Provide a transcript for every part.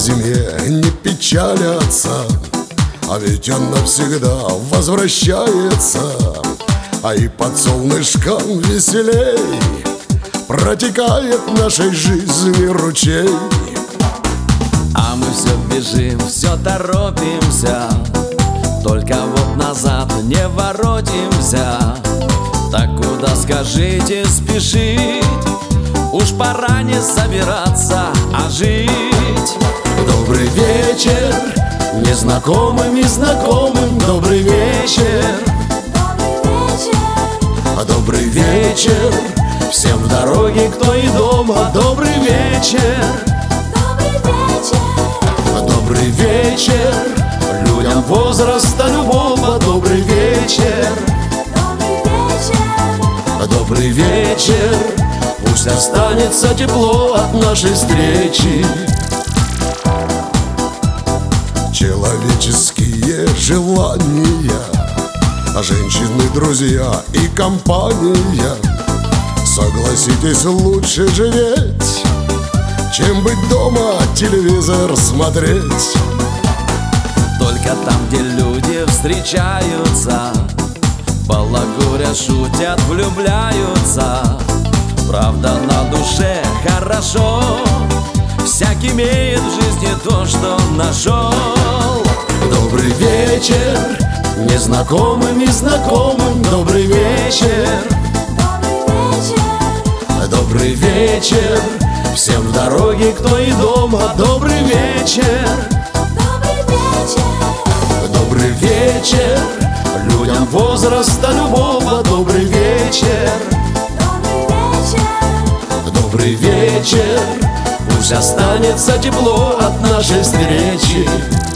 зиме не печалятся, а ведь он навсегда возвращается. А и под солнышком веселей протекает в нашей жизни ручей. А мы все бежим, все торопимся, только вот назад не воротимся. Так куда, скажите, спешить? Уж пора не собираться, а жить. Добрый вечер незнакомым и знакомым. Добрый вечер, добрый вечер всем в дороге, кто и дома. Добрый вечер, добрый вечер людям возраста любого. Добрый вечер, добрый вечер, пусть останется тепло от нашей встречи. Человеческие желания, женщины, друзья и компания. Согласитесь, лучше живеть, чем быть дома, телевизор смотреть. Только там, где люди встречаются, балагурят, шутят, влюбляются. Правда, на душе хорошо, всякий имеет в жизни то, что нашел. Добрый вечер незнакомым и знакомым. Добрый вечер, добрый вечер всем в дороге, кто и дома. Добрый вечер, добрый вечер людям возраста любого. Добрый вечер, добрый вечер, пусть останется тепло от нашей встречи.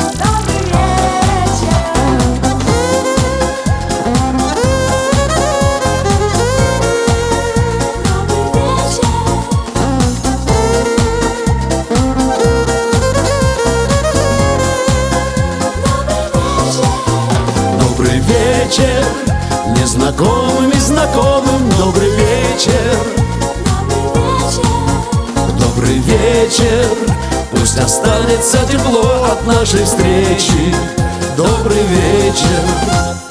Добрый вечер незнакомым и знакомым. Добрый вечер, добрый вечер, пусть останется тепло от нашей встречи. Добрый вечер.